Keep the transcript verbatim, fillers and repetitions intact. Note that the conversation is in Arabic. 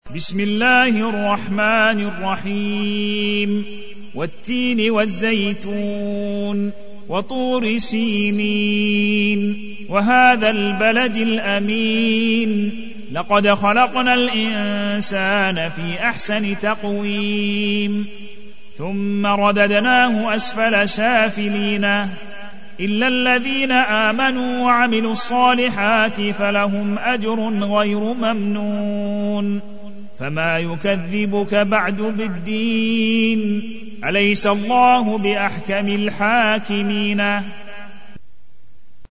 بسم الله الرحمن الرحيم والتين والزيتون وطور سينين وهذا البلد الأمين لقد خلقنا الإنسان في أحسن تقويم ثم رددناه أسفل سافلين إلا الذين آمنوا وعملوا الصالحات فلهم أجر غير ممنون فما يكذبك بعد بالدين أليس الله بأحكم الحاكمين